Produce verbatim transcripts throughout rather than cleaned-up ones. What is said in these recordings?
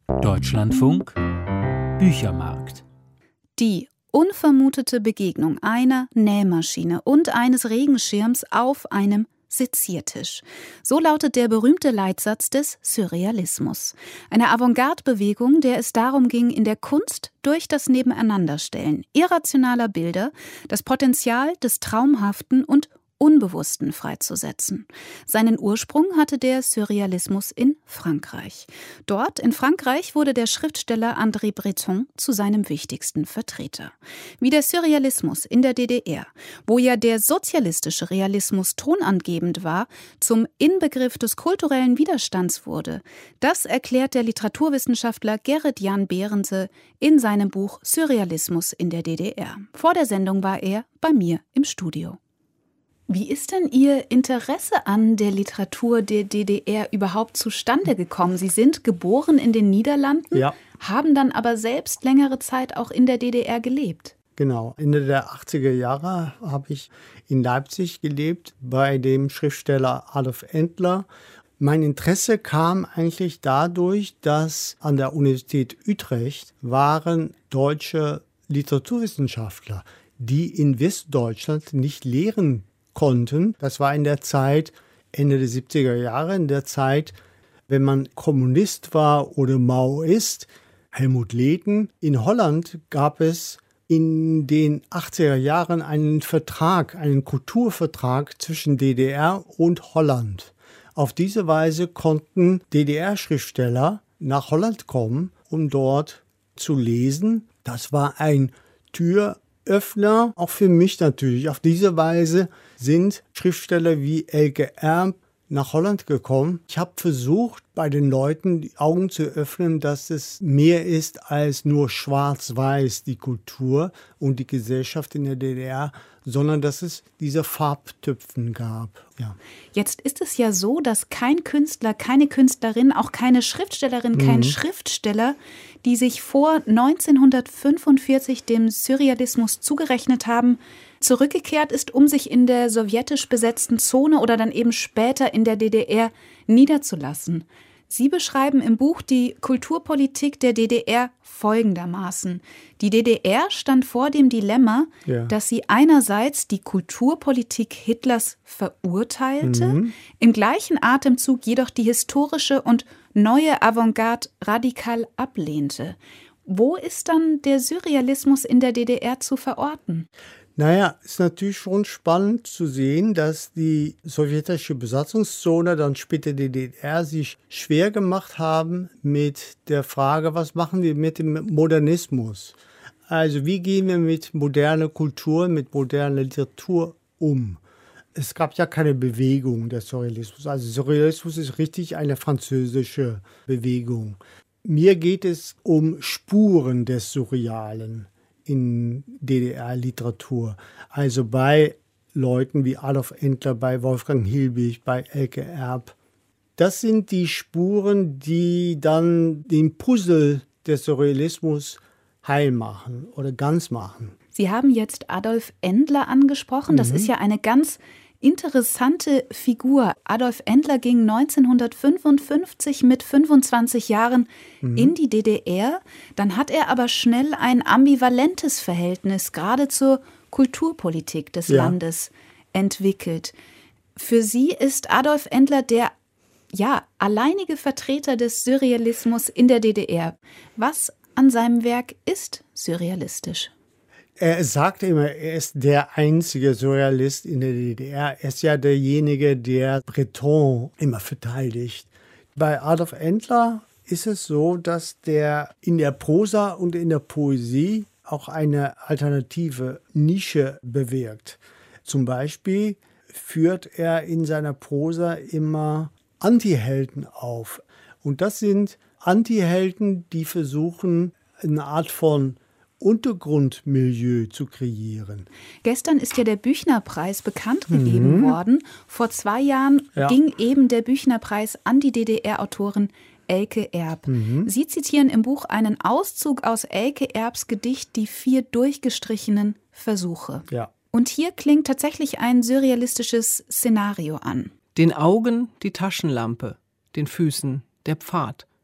Deutschlandfunk Büchermarkt. Die unvermutete Begegnung einer Nähmaschine und eines Regenschirms auf einem Seziertisch. So lautet der berühmte Leitsatz des Surrealismus. Eine Avantgarde-Bewegung, der es darum ging, in der Kunst durch das Nebeneinanderstellen irrationaler Bilder das Potenzial des Traumhaften und Unbewussten freizusetzen. Seinen Ursprung hatte der Surrealismus in Frankreich. Dort in Frankreich wurde der Schriftsteller André Breton zu seinem wichtigsten Vertreter. Wie der Surrealismus in der D D R, wo ja der sozialistische Realismus tonangebend war, zum Inbegriff des kulturellen Widerstands wurde, das erklärt der Literaturwissenschaftler Gerrit Jan Behrendse in seinem Buch Surrealismus in der D D R. Vor der Sendung war er bei mir im Studio. Wie ist denn Ihr Interesse an der Literatur der D D R überhaupt zustande gekommen? Sie sind geboren in den Niederlanden, ja. haben dann aber selbst längere Zeit auch in der D D R gelebt. Genau, Ende der achtziger Jahre habe ich in Leipzig gelebt, bei dem Schriftsteller Adolf Endler. Mein Interesse kam eigentlich dadurch, dass an der Universität Utrecht waren deutsche Literaturwissenschaftler, die in Westdeutschland nicht lehren konnten. Das war in der Zeit, Ende der siebziger Jahre, in der Zeit, wenn man Kommunist war oder Maoist, Helmut Lehten. In Holland gab es in den achtziger Jahren einen Vertrag, einen Kulturvertrag zwischen D D R und Holland. Auf diese Weise konnten D D R-Schriftsteller nach Holland kommen, um dort zu lesen. Das war ein Türöffner, auch für mich natürlich. Auf diese Weise sind Schriftsteller wie Elke Erb nach Holland gekommen. Ich habe versucht, bei den Leuten die Augen zu öffnen, dass es mehr ist als nur schwarz-weiß, die Kultur und die Gesellschaft in der D D R, sondern dass es diese Farbtöpfen gab. Ja. Jetzt ist es ja so, dass kein Künstler, keine Künstlerin, auch keine Schriftstellerin, kein Mhm. Schriftsteller, die sich vor neunzehnhundertfünfundvierzig dem Surrealismus zugerechnet haben, zurückgekehrt ist, um sich in der sowjetisch besetzten Zone oder dann eben später in der D D R niederzulassen. Sie beschreiben im Buch die Kulturpolitik der D D R folgendermaßen. Die D D R stand vor dem Dilemma, Ja. dass sie einerseits die Kulturpolitik Hitlers verurteilte, Mhm. im gleichen Atemzug jedoch die historische und neue Avantgarde radikal ablehnte. Wo ist dann der Surrealismus in der D D R zu verorten? Naja, ist natürlich schon spannend zu sehen, dass die sowjetische Besatzungszone, dann später die D D R, sich schwer gemacht haben mit der Frage, was machen wir mit dem Modernismus? Also wie gehen wir mit moderner Kultur, mit moderner Literatur um? Es gab ja keine Bewegung des Surrealismus. Also Surrealismus ist richtig eine französische Bewegung. Mir geht es um Spuren des Surrealen in D D R-Literatur. Also bei Leuten wie Adolf Endler, bei Wolfgang Hilbig, bei Elke Erb. Das sind die Spuren, die dann den Puzzle des Surrealismus heil machen oder ganz machen. Sie haben jetzt Adolf Endler angesprochen. Das Mhm. ist ja eine ganz interessante Figur. Adolf Endler ging neunzehnhundertfünfundfünfzig mit fünfundzwanzig Jahren Mhm. in die D D R. Dann hat er aber schnell ein ambivalentes Verhältnis, gerade zur Kulturpolitik des Ja. Landes, entwickelt. Für Sie ist Adolf Endler der ja, alleinige Vertreter des Surrealismus in der D D R. Was an seinem Werk ist surrealistisch? Er sagt immer, er ist der einzige Surrealist in der D D R. Er ist ja derjenige, der Breton immer verteidigt. Bei Adolf Endler ist es so, dass der in der Prosa und in der Poesie auch eine alternative Nische bewirkt. Zum Beispiel führt er in seiner Prosa immer Antihelden auf. Und das sind Antihelden, die versuchen, eine Art von Untergrundmilieu zu kreieren. Gestern ist ja der Büchnerpreis bekannt gegeben Mhm. worden. Vor zwei Jahren Ja. ging eben der Büchnerpreis an die D D R-Autorin Elke Erb. Mhm. Sie zitieren im Buch einen Auszug aus Elke Erbs Gedicht Die vier durchgestrichenen Versuche. Ja. Und hier klingt tatsächlich ein surrealistisches Szenario an. Den Augen die Taschenlampe, den Füßen der Pfad.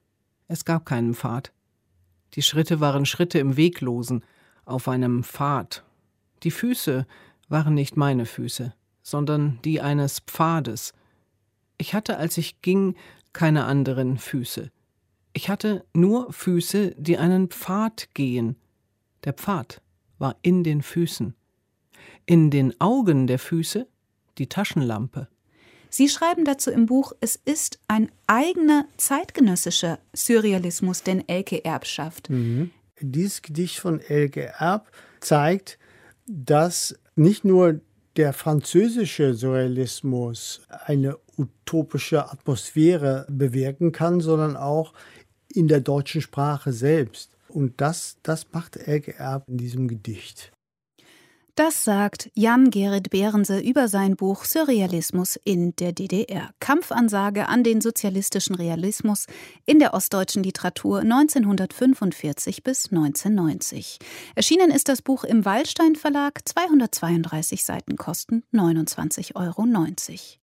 Es gab keinen Pfad. Die Schritte waren Schritte im Weglosen, auf einem Pfad. Die Füße waren nicht meine Füße, sondern die eines Pfades. Ich hatte, als ich ging, keine anderen Füße. Ich hatte nur Füße, die einen Pfad gehen. Der Pfad war in den Füßen. In den Augen der Füße die Taschenlampe. Sie schreiben dazu im Buch, es ist ein eigener zeitgenössischer Surrealismus, den Elke Erb schafft. Mhm. Dieses Gedicht von Elke Erb zeigt, dass nicht nur der französische Surrealismus eine utopische Atmosphäre bewirken kann, sondern auch in der deutschen Sprache selbst. Und das, das macht Elke Erb in diesem Gedicht. Das sagt Jan-Gerrit Behrense über sein Buch Surrealismus in der D D R. Kampfansage an den sozialistischen Realismus in der ostdeutschen Literatur neunzehnhundertfünfundvierzig bis neunzehnhundertneunzig. Erschienen ist das Buch im Wallstein Verlag, zweihundertzweiunddreißig Seiten kosten neunundzwanzig Euro neunzig.